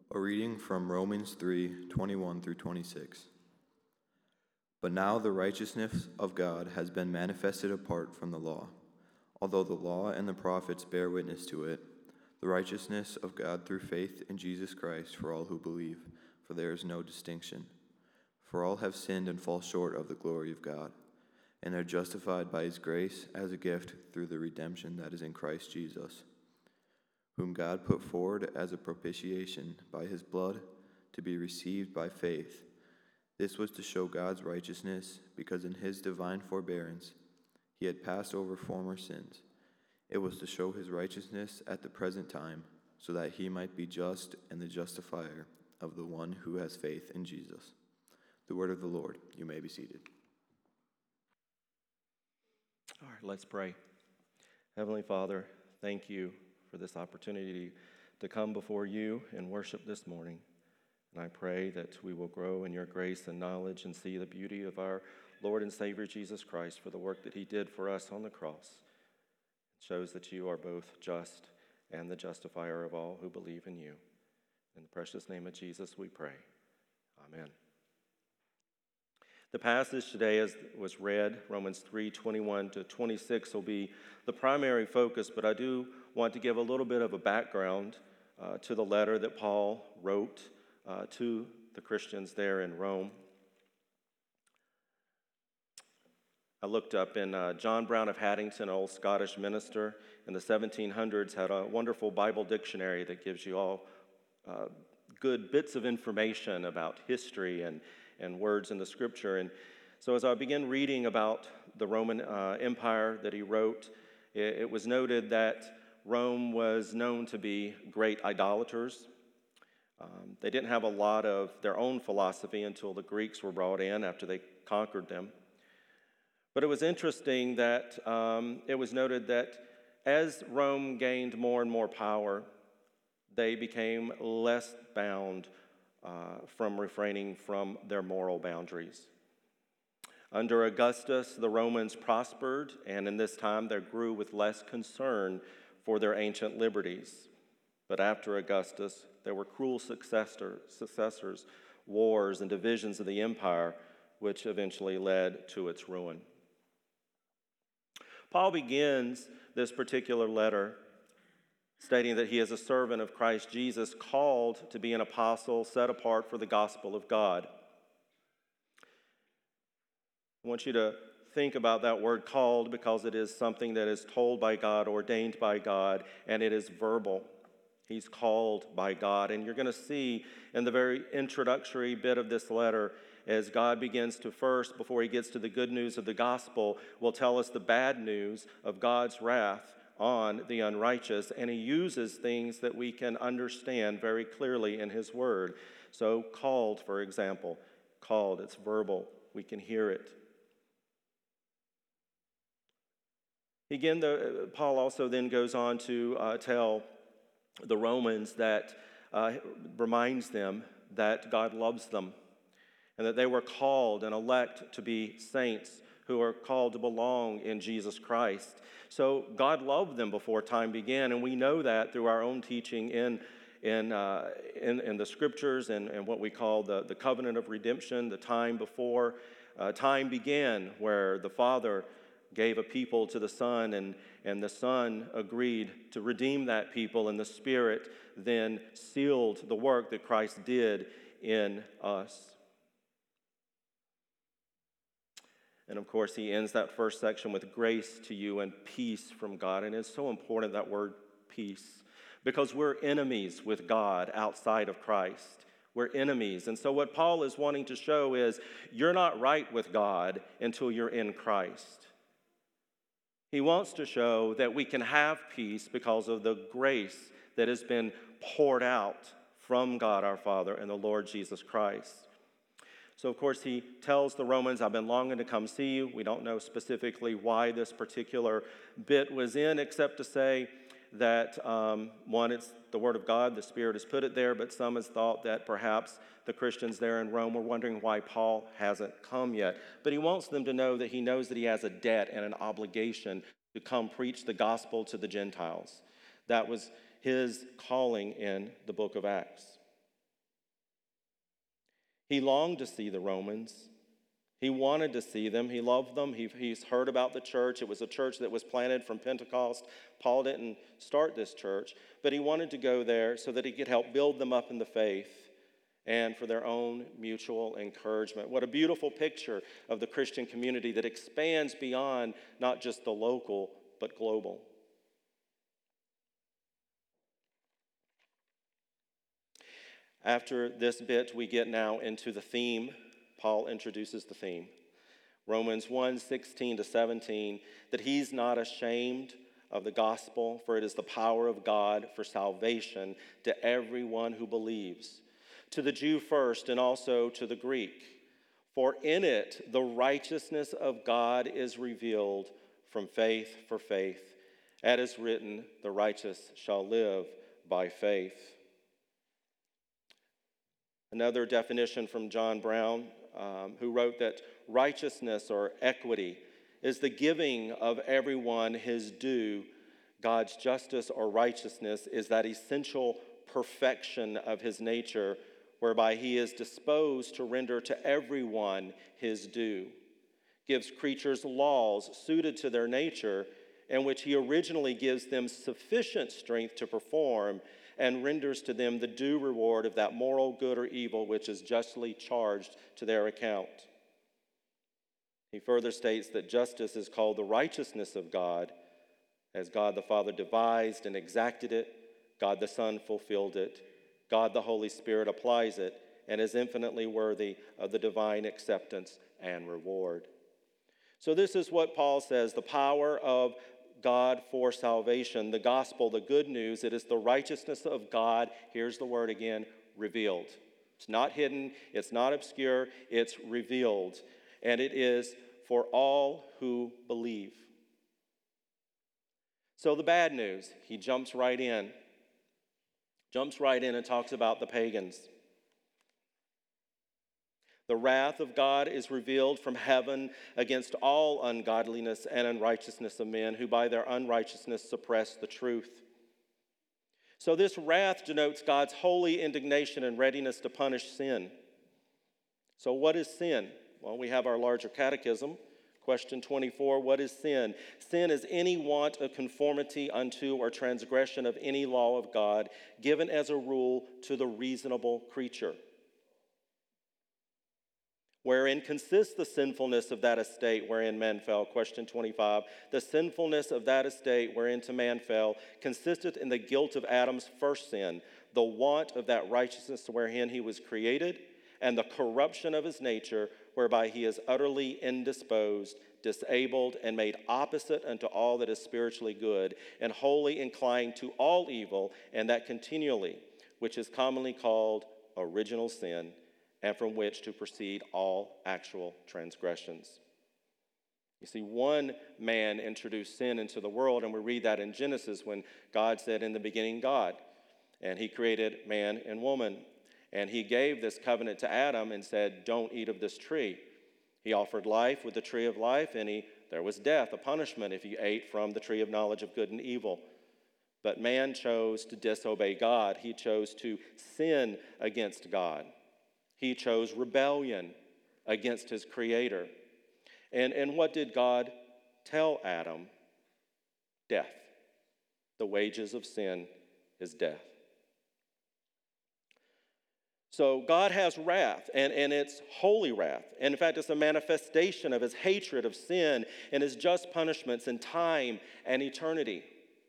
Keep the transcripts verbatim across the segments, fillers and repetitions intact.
A reading from Romans three, twenty-one through twenty-six. But now the righteousness of God has been manifested apart from the law. Although the law and the prophets bear witness to it, the righteousness of God through faith in Jesus Christ for all who believe, for there is no distinction. For all have sinned and fall short of the glory of God, and are justified by his grace as a gift through the redemption that is in Christ Jesus, whom God put forward as a propitiation by his blood to be received by faith. This was to show God's righteousness, because in his divine forbearance he had passed over former sins. It was to show his righteousness at the present time, so that he might be just and the justifier of the one who has faith in Jesus. The word of the Lord. You may be seated. All right, let's pray. Heavenly Father, thank you for this opportunity to come before you and worship this morning. And I pray that we will grow in your grace and knowledge and see the beauty of our Lord and Savior Jesus Christ for the work that he did for us on the cross. It shows that you are both just and the justifier of all who believe in you. In the precious name of Jesus we pray. Amen. The passage today, as was read, Romans three, twenty-one to twenty-six, will be the primary focus, but I do want to give a little bit of a background uh, to the letter that Paul wrote uh, to the Christians there in Rome. I looked up, in uh, John Brown of Haddington, an old Scottish minister in the seventeen hundreds, had a wonderful Bible dictionary that gives you all uh, good bits of information about history and and words in the scripture. And so as I began reading about the Roman uh, Empire that he wrote, it, it was noted that Rome was known to be great idolaters. Um, they didn't have a lot of their own philosophy until the Greeks were brought in after they conquered them. But it was interesting that um, it was noted that as Rome gained more and more power, they became less bound Uh, from refraining from their moral boundaries. Under Augustus, the Romans prospered, and in this time they grew with less concern for their ancient liberties. But after Augustus, there were cruel successor, successors, wars, and divisions of the empire, which eventually led to its ruin. Paul begins this particular letter stating that he is a servant of Christ Jesus, called to be an apostle, set apart for the gospel of God. I want you to think about that word called, because it is something that is told by God, ordained by God, and it is verbal. He's called by God. And you're going to see in the very introductory bit of this letter, as God begins to first, before he gets to the good news of the gospel, will tell us the bad news of God's wrath on the unrighteous, and he uses things that we can understand very clearly in his word. So called, for example, called, it's verbal. We can hear it. Again, the, Paul also then goes on to uh, tell the Romans that, uh, reminds them that God loves them, and that they were called and elect to be saints who are called to belong in Jesus Christ. So God loved them before time began, and we know that through our own teaching in in uh, in, in the scriptures and, and what we call the, the covenant of redemption, the time before uh, time began, where the Father gave a people to the Son, and, and the Son agreed to redeem that people, and the Spirit then sealed the work that Christ did in us. And of course, he ends that first section with grace to you and peace from God. And it's so important, that word peace, because we're enemies with God outside of Christ. We're enemies. And so what Paul is wanting to show is you're not right with God until you're in Christ. He wants to show that we can have peace because of the grace that has been poured out from God our Father and the Lord Jesus Christ. So, of course, he tells the Romans, I've been longing to come see you. We don't know specifically why this particular bit was in, except to say that, um, one, it's the Word of God, the Spirit has put it there, but some has thought that perhaps the Christians there in Rome were wondering why Paul hasn't come yet. But he wants them to know that he knows that he has a debt and an obligation to come preach the gospel to the Gentiles. That was his calling in the book of Acts. He longed to see the Romans. He wanted to see them. He loved them. He, he's heard about the church. It was a church that was planted from Pentecost. Paul didn't start this church, but he wanted to go there so that he could help build them up in the faith and for their own mutual encouragement. What a beautiful picture of the Christian community that expands beyond not just the local, but global. After this bit, we get now into the theme. Paul introduces the theme. Romans one, sixteen to seventeen, that he's not ashamed of the gospel, for it is the power of God for salvation to everyone who believes, to the Jew first and also to the Greek. For in it the righteousness of God is revealed from faith for faith. As is written, the righteous shall live by faith. Another definition from John Brown, um, who wrote that righteousness or equity is the giving of everyone his due. God's justice or righteousness is that essential perfection of his nature, whereby he is disposed to render to everyone his due, gives creatures laws suited to their nature, in which he originally gives them sufficient strength to perform, and renders to them the due reward of that moral good or evil which is justly charged to their account. He further states that justice is called the righteousness of God, as God the Father devised and exacted it, God the Son fulfilled it, God the Holy Spirit applies it, and is infinitely worthy of the divine acceptance and reward. So this is what Paul says, the power of God for salvation, the gospel, the good news. It is the righteousness of God, here's the word again, revealed. It's not hidden, it's not obscure, it's revealed. And it is for all who believe. So the bad news, he jumps right in. Jumps right in and talks about the pagans. The wrath of God is revealed from heaven against all ungodliness and unrighteousness of men who by their unrighteousness suppress the truth. So this wrath denotes God's holy indignation and readiness to punish sin. So what is sin? Well, we have our larger catechism. Question twenty-four, what is sin? Sin is any want of conformity unto or transgression of any law of God, given as a rule to the reasonable creature. Wherein consists the sinfulness of that estate wherein men fell. Question twenty-five, the sinfulness of that estate whereinto man fell consisteth in the guilt of Adam's first sin, the want of that righteousness wherein he was created, and the corruption of his nature, whereby he is utterly indisposed, disabled, and made opposite unto all that is spiritually good, and wholly inclined to all evil, and that continually, which is commonly called original sin, and from which to proceed all actual transgressions. You see, one man introduced sin into the world, and we read that in Genesis when God said, in the beginning, God, and he created man and woman. And he gave this covenant to Adam and said, don't eat of this tree. He offered life with the tree of life, and he, there was death, a punishment if you ate from the tree of knowledge of good and evil. But man chose to disobey God. He chose to sin against God. He chose rebellion against his creator. And, and what did God tell Adam? Death. The wages of sin is death. So God has wrath, and, and it's holy wrath. And in fact, it's a manifestation of his hatred of sin and his just punishments in time and eternity.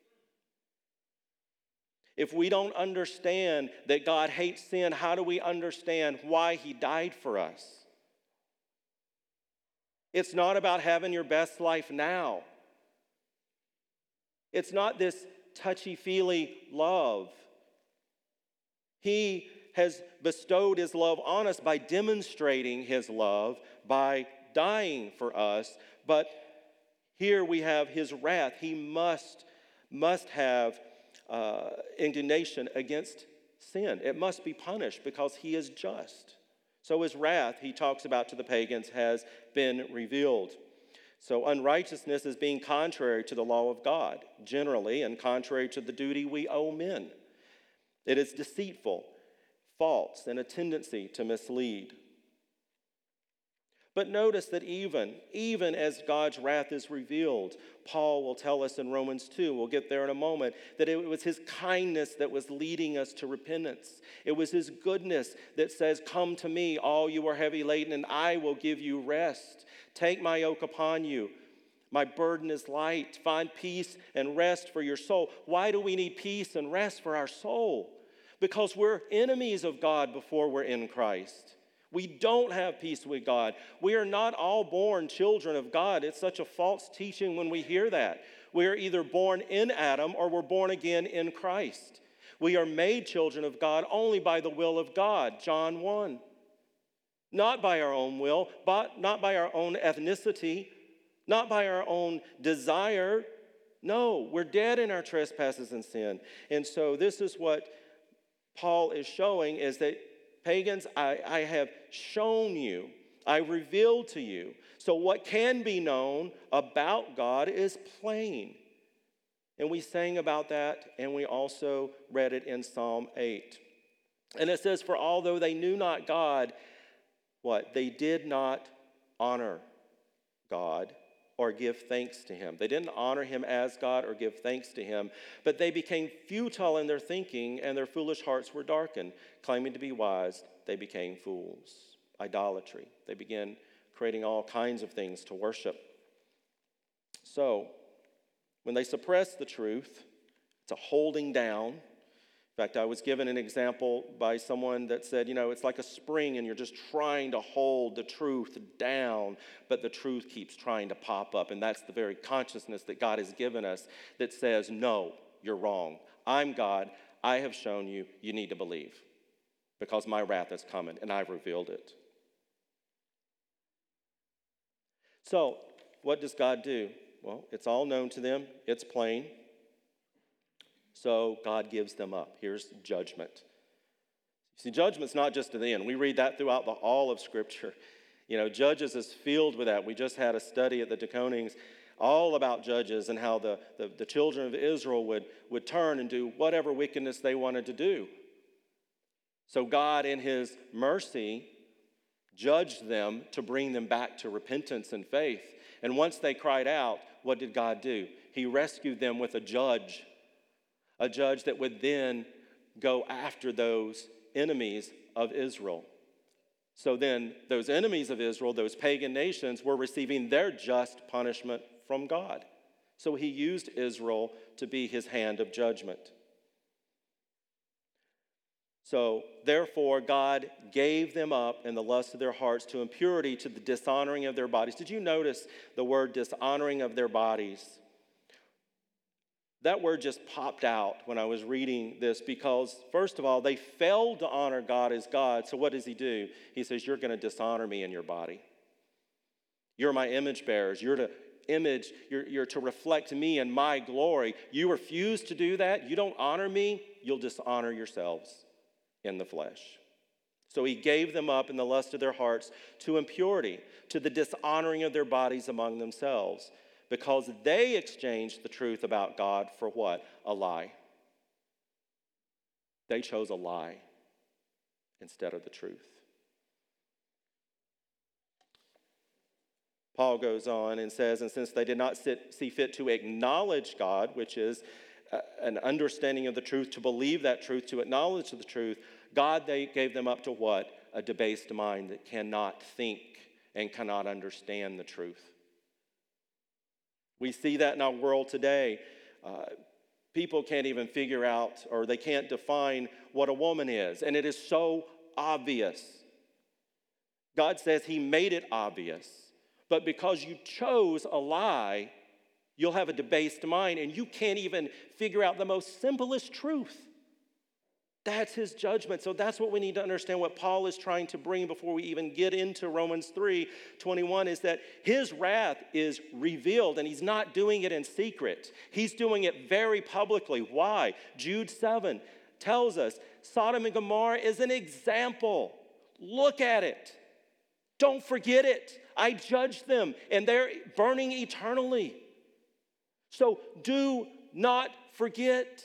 If we don't understand that God hates sin, how do we understand why he died for us? It's not about having your best life now. It's not this touchy-feely love. He has bestowed his love on us by demonstrating his love, by dying for us. But here we have his wrath. He must, must have uh, indignation against sin. It must be punished because he is just. So his wrath, he talks about to the pagans, has been revealed. So unrighteousness is being contrary to the law of God, generally, and contrary to the duty we owe men. It is deceitful, false, and a tendency to mislead. But notice that even, even as God's wrath is revealed, Paul will tell us in Romans two, we'll get there in a moment, that it was his kindness that was leading us to repentance. It was his goodness that says, come to me, all you are heavy laden, and I will give you rest. Take my yoke upon you. My burden is light. Find peace and rest for your soul. Why do we need peace and rest for our soul? Because we're enemies of God before we're in Christ. We don't have peace with God. We are not all born children of God. It's such a false teaching when we hear that. We are either born in Adam or we're born again in Christ. We are made children of God only by the will of God, John one. Not by our own will, but not by our own ethnicity, not by our own desire. No, we're dead in our trespasses and sin. And so this is what Paul is showing, is that pagans, I, I have shown you, I revealed to you. So what can be known about God is plain. And we sang about that, and we also read it in Psalm eight. And it says, for although they knew not God, what? They did not honor God or give thanks to him. They didn't honor him as God or give thanks to him, but they became futile in their thinking, and their foolish hearts were darkened. Claiming to be wise, they became fools. Idolatry. They began creating all kinds of things to worship. So, when they suppress the truth, it's a holding down. In fact, I was given an example by someone that said, you know, it's like a spring and you're just trying to hold the truth down, but the truth keeps trying to pop up. And that's the very consciousness that God has given us that says, no, you're wrong. I'm God. I have shown you. You need to believe because my wrath is coming and I've revealed it. So, what does God do? Well, it's all known to them. It's plain. So God gives them up. Here's judgment. See, judgment's not just at the end. We read that throughout the, all of Scripture. You know, Judges is filled with that. We just had a study at the DeConings all about Judges and how the, the, the children of Israel would, would turn and do whatever wickedness they wanted to do. So God, in his mercy, judged them to bring them back to repentance and faith. And once they cried out, what did God do? He rescued them with a judge. A judge that would then go after those enemies of Israel. So then those enemies of Israel, those pagan nations, were receiving their just punishment from God. So he used Israel to be his hand of judgment. So therefore God gave them up in the lust of their hearts to impurity, to the dishonoring of their bodies. Did you notice the word dishonoring of their bodies? That word just popped out when I was reading this because, first of all, they failed to honor God as God. So what does he do? He says, you're going to dishonor me in your body. You're my image bearers. You're to image, you're, you're to reflect me and my glory. You refuse to do that. You don't honor me. You'll dishonor yourselves in the flesh. So he gave them up in the lust of their hearts to impurity, to the dishonoring of their bodies among themselves. Because they exchanged the truth about God for what? A lie. They chose a lie instead of the truth. Paul goes on and says, and since they did not sit, see fit to acknowledge God, which is a, an understanding of the truth, to believe that truth, to acknowledge the truth, God they gave them up to what? A debased mind that cannot think and cannot understand the truth. We see that in our world today. Uh, people can't even figure out, or they can't define what a woman is. And it is so obvious. God says he made it obvious. But because you chose a lie, you'll have a debased mind, and you can't even figure out the most simplest truth. That's his judgment. So that's what we need to understand, what Paul is trying to bring before we even get into Romans three twenty-one, is that his wrath is revealed, and he's not doing it in secret. He's doing it very publicly. Why? Jude seven tells us Sodom and Gomorrah is an example. Look at it. Don't forget it. I judged them, and they're burning eternally. So do not forget.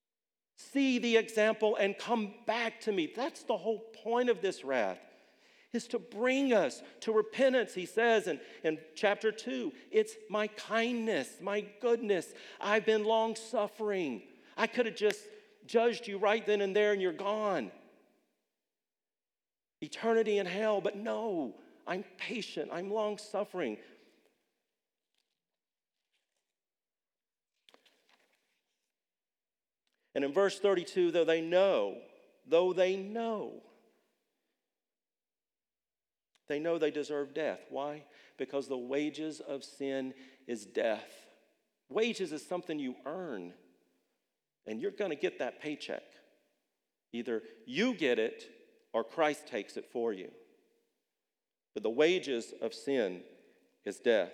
See the example and come back to me. That's the whole point of this wrath. is to bring us to repentance. He says in, in chapter two, it's my kindness, my goodness. I've been long-suffering. I could have just judged you right then and there and you're gone. Eternity in hell, but no, I'm patient, I'm long-suffering. And in verse thirty-two, though they know, though they know, they know they deserve death. Why? Because the wages of sin is death. Wages is something you earn, and you're going to get that paycheck. Either you get it or Christ takes it for you. But the wages of sin is death.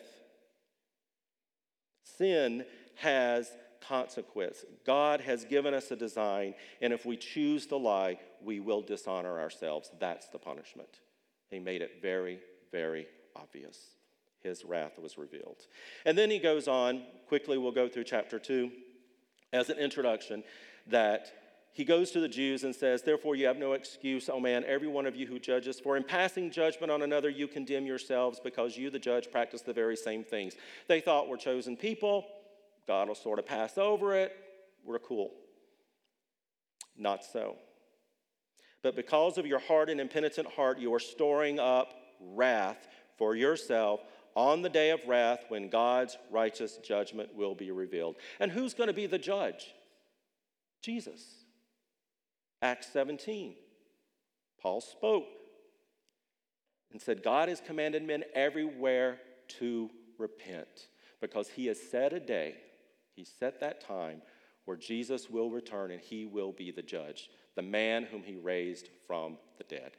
Sin has consequence. God has given us a design, and if we choose to lie, we will dishonor ourselves. That's the punishment. He made it very, very obvious. His wrath was revealed. And then he goes on, quickly we'll go through chapter two, as an introduction, that he goes to the Jews and says, therefore you have no excuse, O man, every one of you who judges, for in passing judgment on another you condemn yourselves, because you, the judge, practice the very same things. They thought we're chosen people. God will sort of pass over it. We're cool. Not so. But because of your hard and impenitent heart, you are storing up wrath for yourself on the day of wrath when God's righteous judgment will be revealed. And who's going to be the judge? Jesus. Acts seventeen. Paul spoke and said, God has commanded men everywhere to repent, because he has set a day, he set that time where Jesus will return and he will be the judge, the man whom he raised from the dead.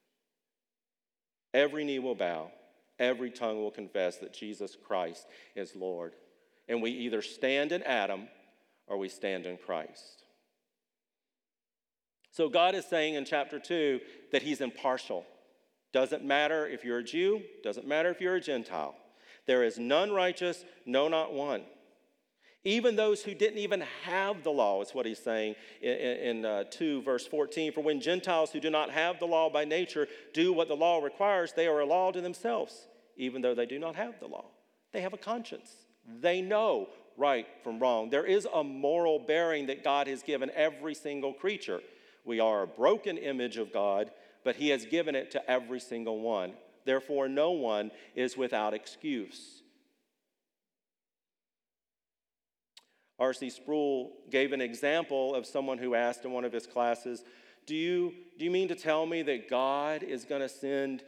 Every knee will bow, every tongue will confess that Jesus Christ is Lord. And we either stand in Adam or we stand in Christ. So God is saying in chapter two that he's impartial. Doesn't matter if you're a Jew, doesn't matter if you're a Gentile. There is none righteous, no, not one. Even those who didn't even have the law, is what he's saying in, in uh, two, verse fourteen. For when Gentiles who do not have the law by nature do what the law requires, they are a law to themselves, even though they do not have the law. They have a conscience. They know right from wrong. There is a moral bearing that God has given every single creature. We are a broken image of God, but he has given it to every single one. Therefore, no one is without excuse. R C Sproul gave an example of someone who asked in one of his classes, do you, do you mean to tell me that God is going to send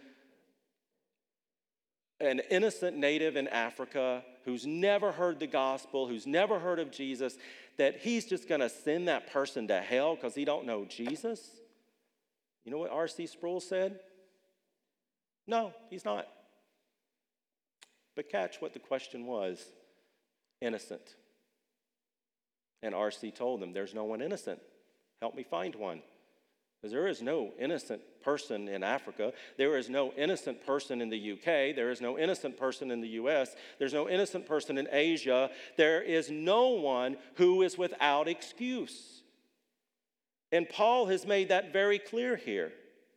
an innocent native in Africa who's never heard the gospel, who's never heard of Jesus, that he's just going to send that person to hell because he don't know Jesus? You know what R C Sproul said? No, he's not. But catch what the question was. Innocent. And R C told them, there's no one innocent. Help me find one. Because there is no innocent person in Africa. There is no innocent person in the U K. There is no innocent person in the U S. There's no innocent person in Asia. There is no one who is without excuse. And Paul has made that very clear here.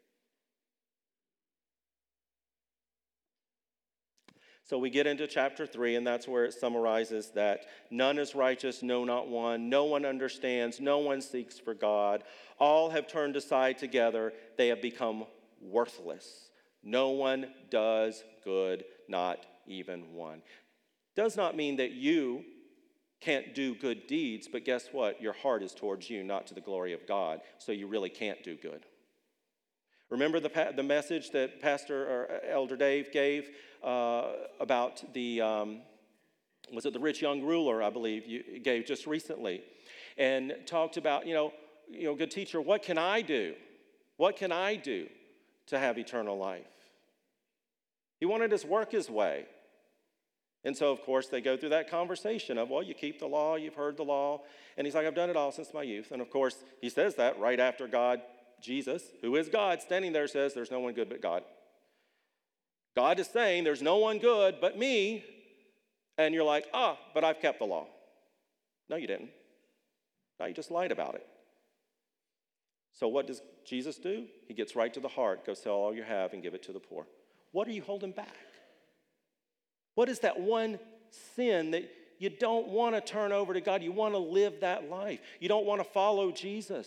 So we get into chapter three, and that's where it summarizes that none is righteous, no, not one. No one understands, no one seeks for God. All have turned aside together. They have become worthless. No one does good, not even one. Does not mean that you can't do good deeds, but guess what? Your heart is towards you, not to the glory of God, so you really can't do good. Remember the, the message that Pastor or Elder Dave gave uh, about the, um, was it the rich young ruler, I believe, you gave just recently, and talked about, you know, you know, good teacher, what can I do? What can I do to have eternal life? He wanted us to work his way. And so, of course, they go through that conversation of, well, you keep the law, you've heard the law. And he's like, I've done it all since my youth. And, of course, he says that right after God, Jesus, who is God, standing there says, there's no one good but God. God is saying, there's no one good but me. And you're like, ah, but I've kept the law. No, you didn't. No, you just lied about it. So what does Jesus do? He gets right to the heart. Go sell all you have and give it to the poor. What are you holding back? What is that one sin that you don't want to turn over to God? You want to live that life. You don't want to follow Jesus.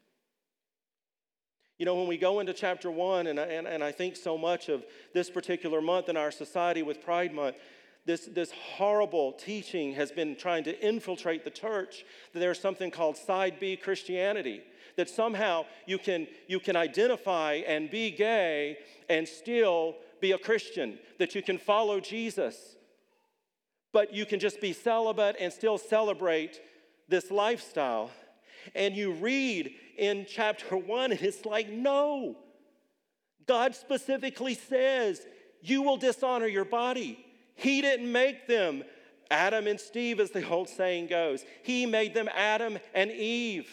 You know, when we go into chapter one, and, and, and I think so much of this particular month in our society with Pride Month, this, this horrible teaching has been trying to infiltrate the church, that there's something called side B Christianity, that somehow you can, you can identify and be gay and still be a Christian, that you can follow Jesus, but you can just be celibate and still celebrate this lifestyle. And you read in chapter one, and it's like, no. God specifically says, you will dishonor your body. He didn't make them Adam and Steve, as the old saying goes. He made them Adam and Eve.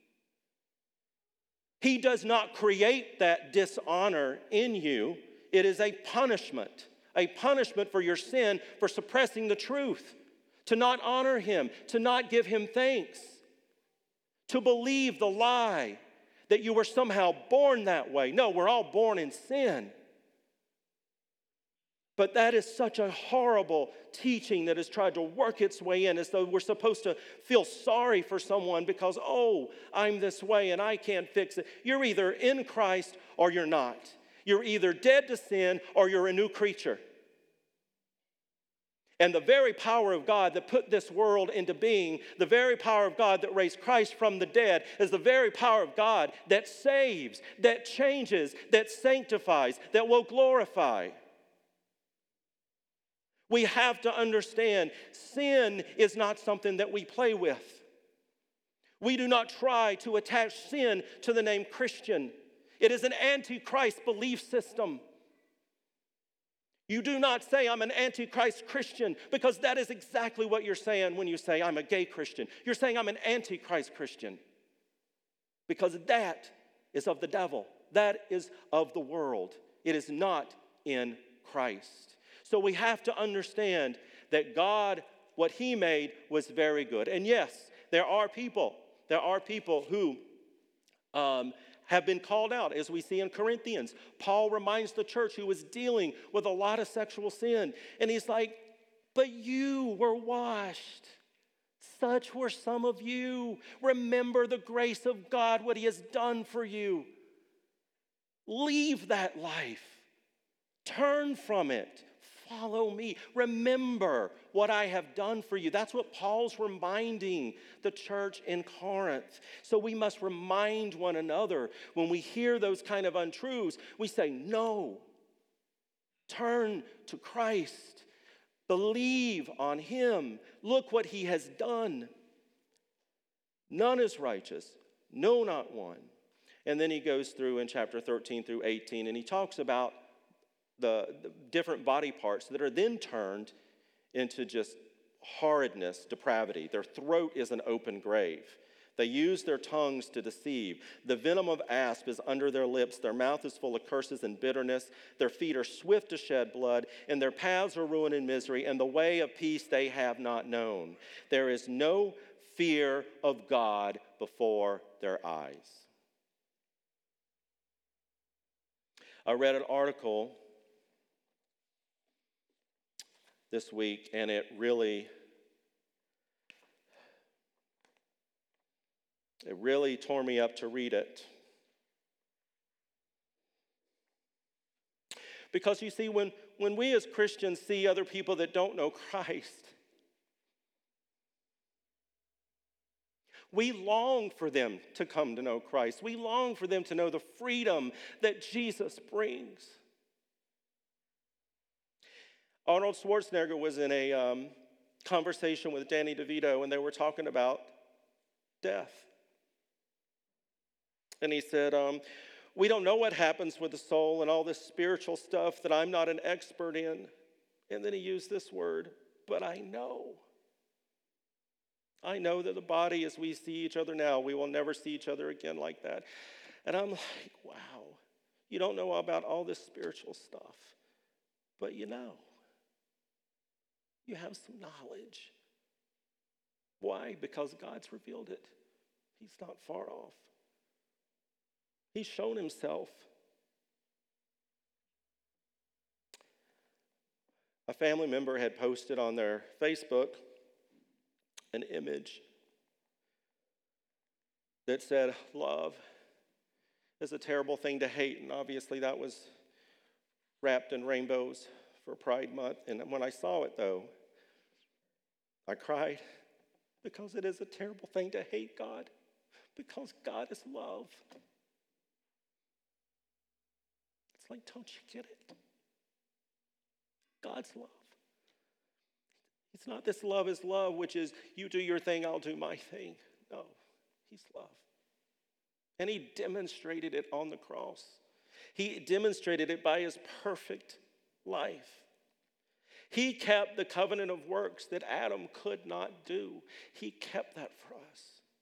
He does not create that dishonor in you. It is a punishment, a punishment for your sin, for suppressing the truth, to not honor him, to not give him thanks, to believe the lie that you were somehow born that way. No, we're all born in sin. But that is such a horrible teaching that has tried to work its way in, as though we're supposed to feel sorry for someone because, oh, I'm this way and I can't fix it. You're either in Christ or you're not. You're either dead to sin or you're a new creature. And the very power of God that put this world into being, the very power of God that raised Christ from the dead, is the very power of God that saves, that changes, that sanctifies, that will glorify. We have to understand sin is not something that we play with. We do not try to attach sin to the name Christian. It is an antichrist belief system. You do not say, I'm an antichrist Christian, because that is exactly what you're saying when you say, I'm a gay Christian. You're saying, I'm an antichrist Christian, because that is of the devil. That is of the world. It is not in Christ. So we have to understand that God, what he made, was very good. And yes, there are people, there are people who um, have been called out, as we see in Corinthians. Paul reminds the church who was dealing with a lot of sexual sin. And he's like, but you were washed. Such were some of you. Remember the grace of God, what he has done for you. Leave that life. Turn from it. Follow me. Remember what I have done for you. That's what Paul's reminding the church in Corinth. So we must remind one another when we hear those kind of untruths. We say, no. Turn to Christ. Believe on him. Look what he has done. None is righteous. No, not one. And then he goes through in chapter thirteen through eighteen, and he talks about The, the different body parts that are then turned into just horridness, depravity. Their throat is an open grave. They use their tongues to deceive. The venom of asp is under their lips. Their mouth is full of curses and bitterness. Their feet are swift to shed blood, and their paths are ruin and misery, and the way of peace they have not known. There is no fear of God before their eyes. I read an article this week, and it really, it really tore me up to read it. Because you see, when, when we as Christians see other people that don't know Christ, we long for them to come to know Christ. We long for them to know the freedom that Jesus brings. Arnold Schwarzenegger was in a um, conversation with Danny DeVito, and they were talking about death. And he said, um, we don't know what happens with the soul and all this spiritual stuff that I'm not an expert in. And then he used this word, but I know. I know that the body, as we see each other now, we will never see each other again like that. And I'm like, wow, you don't know about all this spiritual stuff, but you know. You have some knowledge. Why? Because God's revealed it. He's not far off. He's shown himself. A family member had posted on their Facebook an image that said, love is a terrible thing to hate. And obviously that was wrapped in rainbows for Pride Month. And when I saw it, though, I cried because it is a terrible thing to hate God, because God is love. It's like, don't you get it? God's love. It's not this love is love, which is you do your thing, I'll do my thing. No, he's love. And he demonstrated it on the cross. He demonstrated it by his perfect life. He kept the covenant of works that Adam could not do. He kept that for us.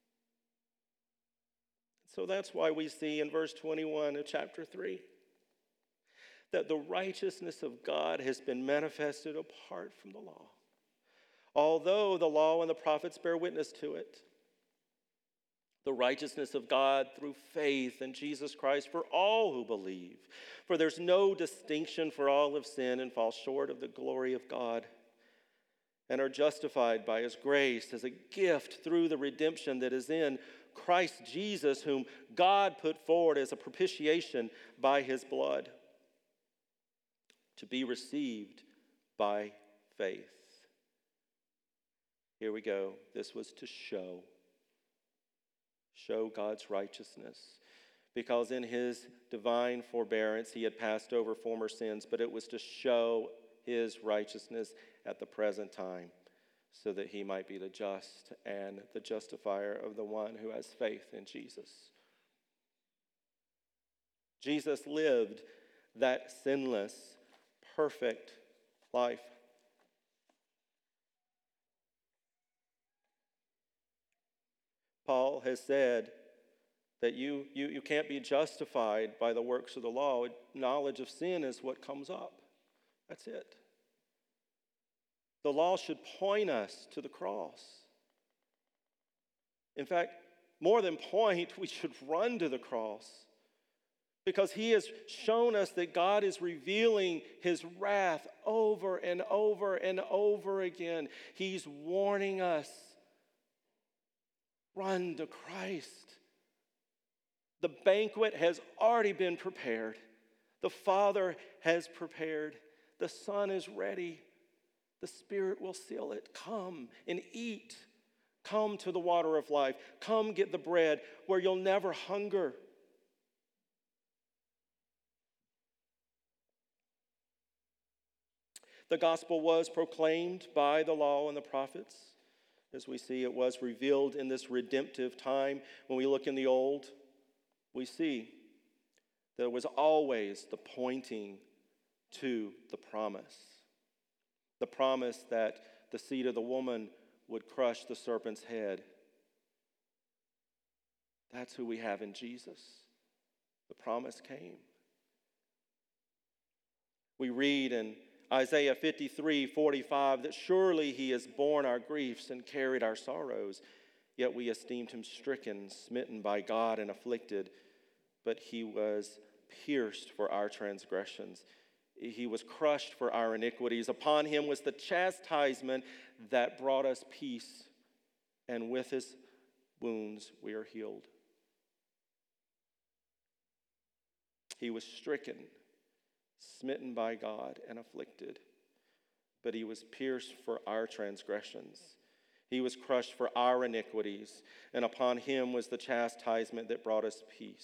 So that's why we see in verse twenty-one of chapter three that the righteousness of God has been manifested apart from the law, although the law and the prophets bear witness to it. The righteousness of God through faith in Jesus Christ for all who believe. For there's no distinction, for all have sinned and fall short of the glory of God and are justified by his grace as a gift through the redemption that is in Christ Jesus, whom God put forward as a propitiation by his blood, to be received by faith. Here we go. This was to show. Show God's righteousness. Because in his divine forbearance, he had passed over former sins, but it was to show his righteousness at the present time, so that he might be the just and the justifier of the one who has faith in Jesus. Jesus lived that sinless, perfect life. Paul has said that you, you, you can't be justified by the works of the law. Knowledge of sin is what comes up. That's it. The law should point us to the cross. In fact, more than point, we should run to the cross, because he has shown us that God is revealing his wrath over and over and over again. He's warning us. Run to Christ. The banquet has already been prepared. The Father has prepared. The Son is ready. The Spirit will seal it. Come and eat. Come to the water of life. Come get the bread where you'll never hunger. The gospel was proclaimed by the law and the prophets. As we see, it was revealed in this redemptive time. When we look in the Old, we see there was always the pointing to the promise. The promise that the seed of the woman would crush the serpent's head. That's who we have in Jesus. The promise came. We read in Isaiah fifty-three forty-five, that surely he has borne our griefs and carried our sorrows, yet we esteemed him stricken, smitten by God, and afflicted. But he was pierced for our transgressions. He was crushed for our iniquities. Upon him was the chastisement that brought us peace, and with his wounds we are healed. He was stricken, smitten by God, and afflicted, but he was pierced for our transgressions. He was crushed for our iniquities, and upon him was the chastisement that brought us peace.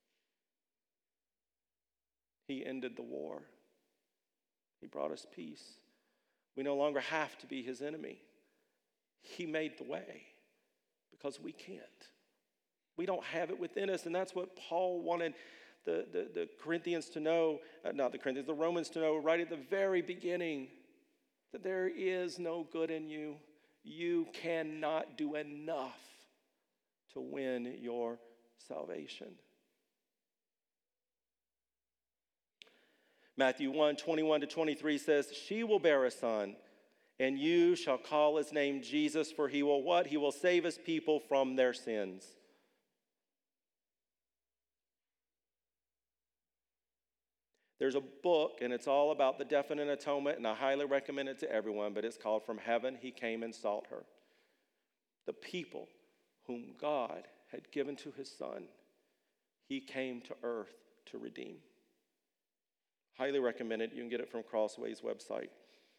He ended the war. He brought us peace. We no longer have to be his enemy. He made the way, because we can't. We don't have it within us, and that's what Paul wanted The, the, the Corinthians to know, uh, not the Corinthians, the Romans to know right at the very beginning, that there is no good in you. You cannot do enough to win your salvation. Matthew one, twenty-one to twenty-three says, she will bear a son, and you shall call his name Jesus, for he will what? He will save his people from their sins. There's a book, and it's all about the definite atonement, and I highly recommend it to everyone, but it's called From Heaven He Came and Sought Her. The people whom God had given to his Son, he came to earth to redeem. Highly recommend it. You can get it from Crossway's website.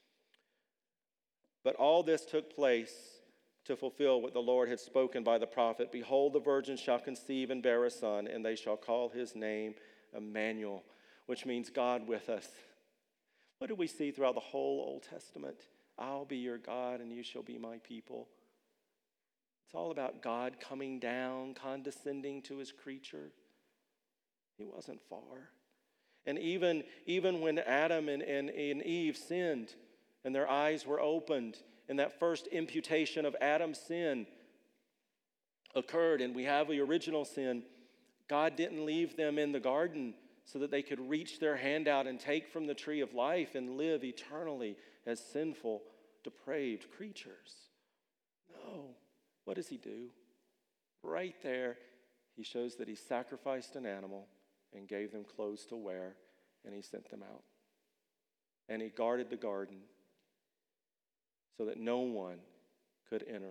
But all this took place to fulfill what the Lord had spoken by the prophet. Behold, the virgin shall conceive and bear a son, and they shall call his name Emmanuel, which means God with us. What do we see throughout the whole Old Testament? I'll be your God, and you shall be my people. It's all about God coming down, condescending to his creature. He wasn't far. And even, even when Adam and, and, and Eve sinned, and their eyes were opened, and that first imputation of Adam's sin occurred, and we have the original sin, God didn't leave them in the garden so that they could reach their hand out and take from the tree of life and live eternally as sinful, depraved creatures. No. What does he do? Right there, he shows that he sacrificed an animal and gave them clothes to wear, and he sent them out. And he guarded the garden so that no one could enter.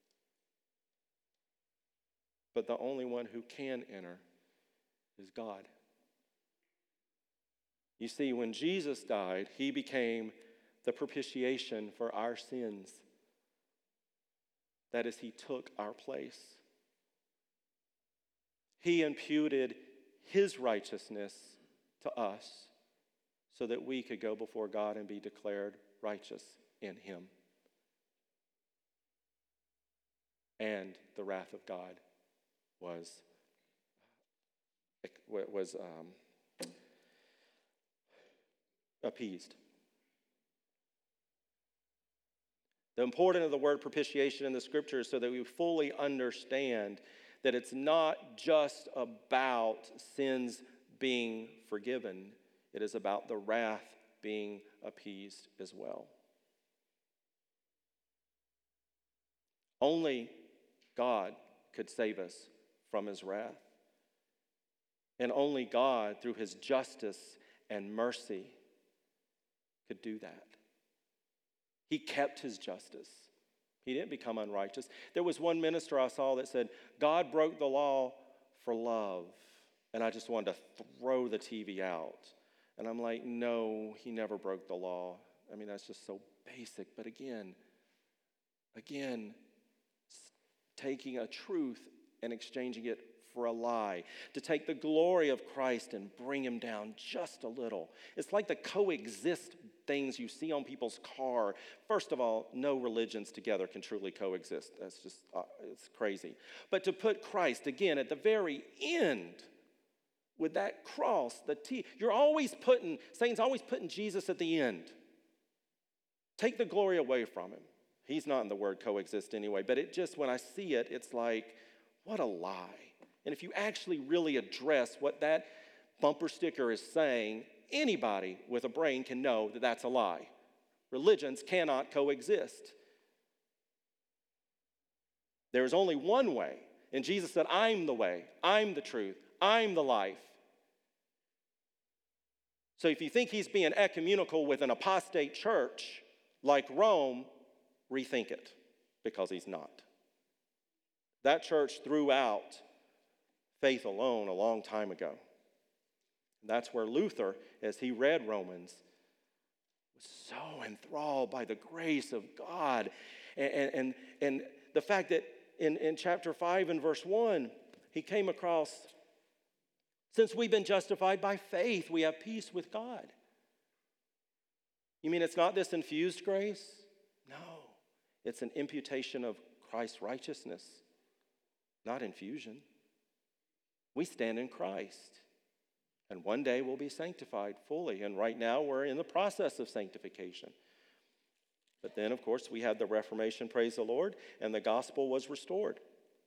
But the only one who can enter is God. You see, when Jesus died, he became the propitiation for our sins. That is, he took our place. He imputed his righteousness to us so that we could go before God and be declared righteous in him. And the wrath of God was, was um, appeased. The importance of the word propitiation in the scriptures so that we fully understand that it's not just about sins being forgiven. It is about the wrath being appeased as well. Only God could save us from his wrath. And only God, through his justice and mercy, could do that. He kept his justice. He didn't become unrighteous. There was one minister I saw that said, God broke the law for love. And I just wanted to throw the T V out. And I'm like, no, he never broke the law. I mean, that's just so basic. But again, again, taking a truth and exchanging it for a lie, to take the glory of Christ and bring him down just a little. It's like the coexist things you see on people's car. First of all, no religions together can truly coexist. That's just, uh, it's crazy. But to put Christ, again, at the very end, with that cross, the T, you're always putting, Satan's always putting Jesus at the end. Take the glory away from him. He's not in the word coexist anyway, but it just, when I see it, it's like, what a lie. And if you actually really address what that bumper sticker is saying, anybody with a brain can know that that's a lie. Religions cannot coexist. There is only one way. And Jesus said, I'm the way, I'm the truth, I'm the life. So if you think he's being ecumenical with an apostate church like Rome, rethink it, because he's not. That church threw out faith alone a long time ago. That's where Luther, as he read Romans, was so enthralled by the grace of God. And, and, and the fact that in, in chapter five and verse one, he came across, since we've been justified by faith, we have peace with God. You mean it's not this infused grace? No. It's an imputation of Christ's righteousness, not infusion. We stand in Christ. And one day we'll be sanctified fully. And right now we're in the process of sanctification. But then, of course, we had the Reformation, praise the Lord, and the gospel was restored.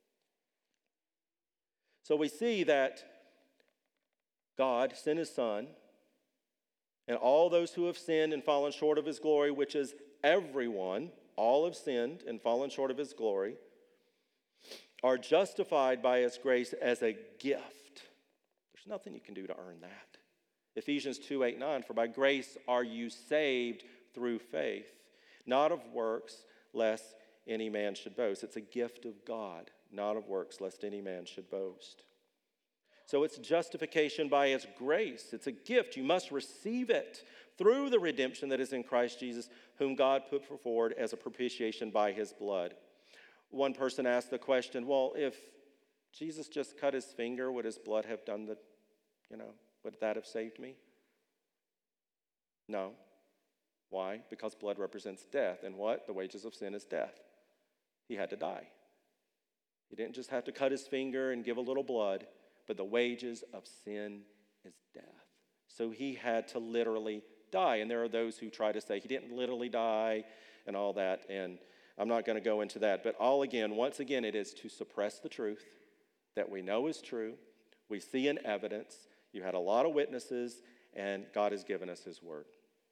So we see that God sent his Son, and all those who have sinned and fallen short of his glory, which is everyone, all have sinned and fallen short of his glory, are justified by his grace as a gift. There's nothing you can do to earn that. Ephesians two, eight, nine, for by grace are you saved through faith, not of works, lest any man should boast. It's a gift of God, not of works, lest any man should boast. So it's justification by His grace. It's a gift. You must receive it through the redemption that is in Christ Jesus, whom God put forward as a propitiation by His blood. One person asked the question, well, if Jesus just cut His finger, would His blood have done the, you know, would that have saved me? No. Why? Because blood represents death. And what? The wages of sin is death. He had to die. He didn't just have to cut his finger and give a little blood, but the wages of sin is death. So he had to literally die. And there are those who try to say he didn't literally die and all that. And I'm not going to go into that. But all again, once again, it is to suppress the truth that we know is true. We see in evidence. You had a lot of witnesses, and God has given us His word.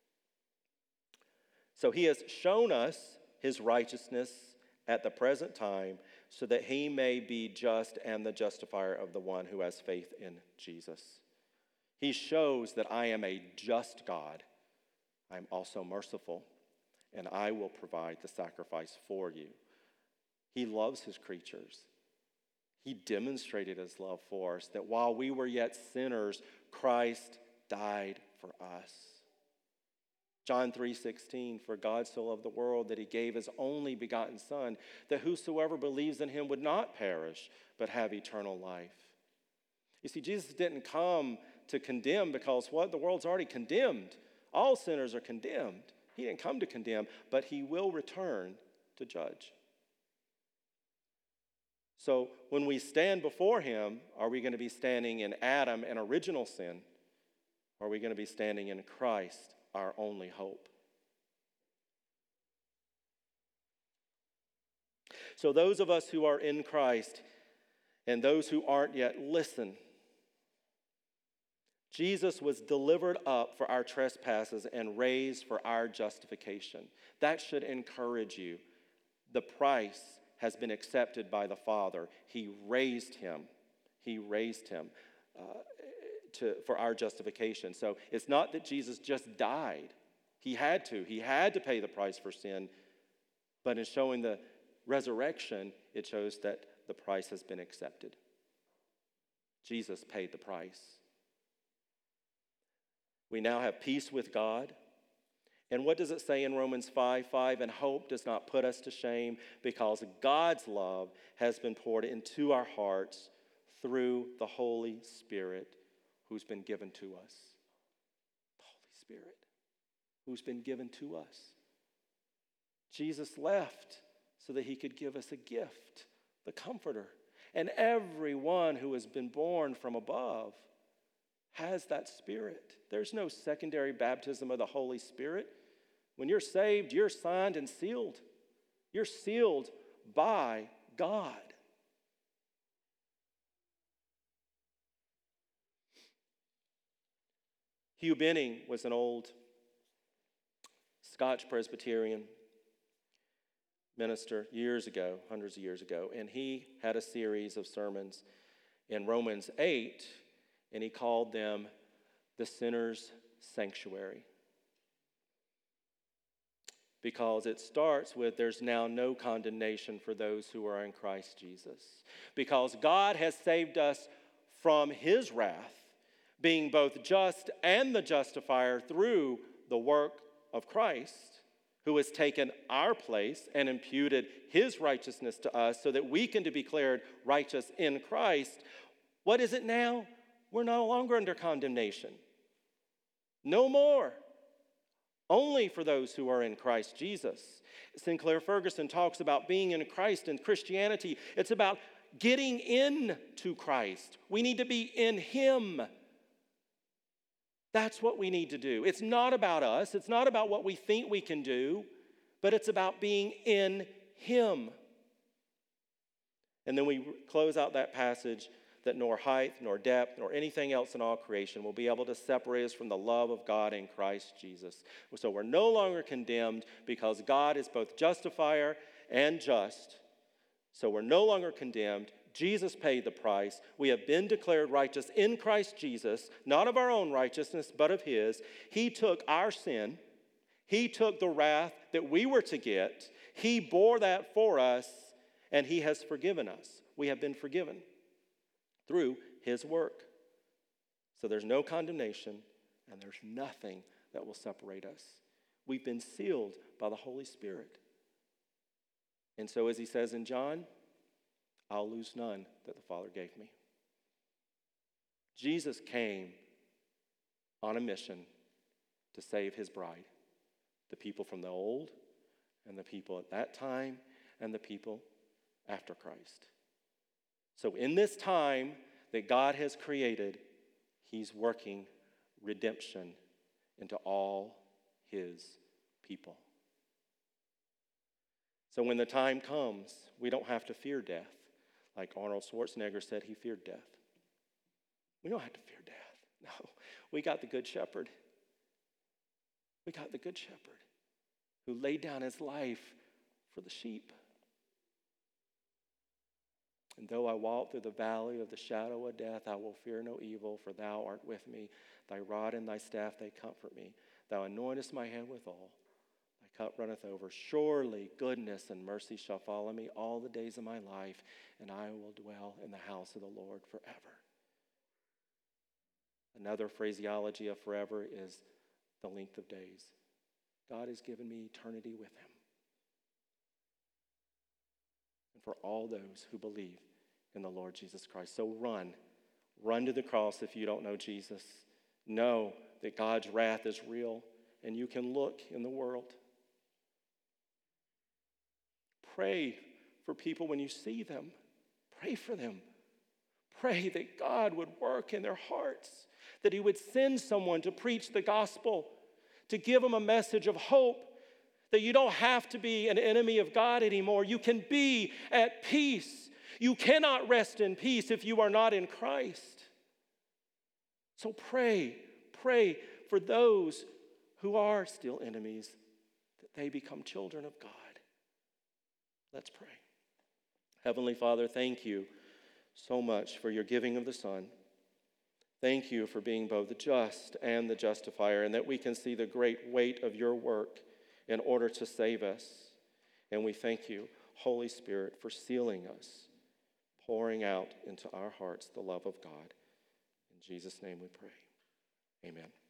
So He has shown us His righteousness at the present time so that He may be just and the justifier of the one who has faith in Jesus. He shows that I am a just God. I am also merciful, and I will provide the sacrifice for you. He loves His creatures. He demonstrated His love for us, that while we were yet sinners, Christ died for us. John three sixteen, for God so loved the world that He gave His only begotten Son, that whosoever believes in Him would not perish, but have eternal life. You see, Jesus didn't come to condemn because what? The world's already condemned. All sinners are condemned. He didn't come to condemn, but He will return to judge. So when we stand before Him, are we going to be standing in Adam and original sin? Or are we going to be standing in Christ, our only hope? So those of us who are in Christ and those who aren't yet, listen. Jesus was delivered up for our trespasses and raised for our justification. That should encourage you. The price has been accepted by the Father. He raised Him. He raised Him uh, to, for our justification. So it's not that Jesus just died. He had to. He had to pay the price for sin. But in showing the resurrection, it shows that the price has been accepted. Jesus paid the price. We now have peace with God. And what does it say in Romans five five? And hope does not put us to shame because God's love has been poured into our hearts through the Holy Spirit who's been given to us. The Holy Spirit who's been given to us. Jesus left so that He could give us a gift, the Comforter. And everyone who has been born from above has that Spirit. There's no secondary baptism of the Holy Spirit. When you're saved, you're signed and sealed. You're sealed by God. Hugh Benning was an old Scotch Presbyterian minister years ago, hundreds of years ago, and he had a series of sermons in Romans eight, and he called them the sinner's sanctuary. Because it starts with there's now no condemnation for those who are in Christ Jesus. Because God has saved us from His wrath, being both just and the justifier through the work of Christ, who has taken our place and imputed His righteousness to us so that we can be declared righteous in Christ. What is it now? We're no longer under condemnation. No more. Only for those who are in Christ Jesus. Sinclair Ferguson talks about being in Christ and Christianity. It's about getting into Christ. We need to be in Him. That's what we need to do. It's not about us. It's not about what we think we can do, but it's about being in Him. And then we close out that passage that nor height, nor depth, nor anything else in all creation will be able to separate us from the love of God in Christ Jesus. So we're no longer condemned because God is both justifier and just. So we're no longer condemned. Jesus paid the price. We have been declared righteous in Christ Jesus, not of our own righteousness, but of his. He took our sin. He took the wrath that we were to get. He bore that for us, and he has forgiven us. We have been forgiven through his work. So there's no condemnation, and there's nothing that will separate us. We've been sealed by the Holy Spirit. And so as he says in John, I'll lose none that the Father gave me. Jesus came on a mission to save his bride, the people from the old and the people at that time and the people after Christ. So in this time that God has created, he's working redemption into all his people. So when the time comes, we don't have to fear death. Like Arnold Schwarzenegger said, he feared death. We don't have to fear death. No, we got the Good Shepherd. We got the Good Shepherd who laid down his life for the sheep. And though I walk through the valley of the shadow of death, I will fear no evil, for thou art with me. Thy rod and thy staff, they comfort me. Thou anointest my head with oil. Thy cup runneth over. Surely goodness and mercy shall follow me all the days of my life, and I will dwell in the house of the Lord forever. Another phraseology of forever is the length of days. God has given me eternity with him. And for all those who believe in the Lord Jesus Christ. So run. Run to the cross if you don't know Jesus. Know that God's wrath is real, and you can look in the world. Pray for people when you see them. Pray for them. Pray that God would work in their hearts, that he would send someone to preach the gospel, to give them a message of hope, that you don't have to be an enemy of God anymore. You can be at peace. You cannot rest in peace if you are not in Christ. So pray, pray for those who are still enemies, that they become children of God. Let's pray. Heavenly Father, thank you so much for your giving of the Son. Thank you for being both the just and the justifier, and that we can see the great weight of your work in order to save us. And we thank you, Holy Spirit, for sealing us, pouring out into our hearts the love of God. In Jesus' name we pray. Amen.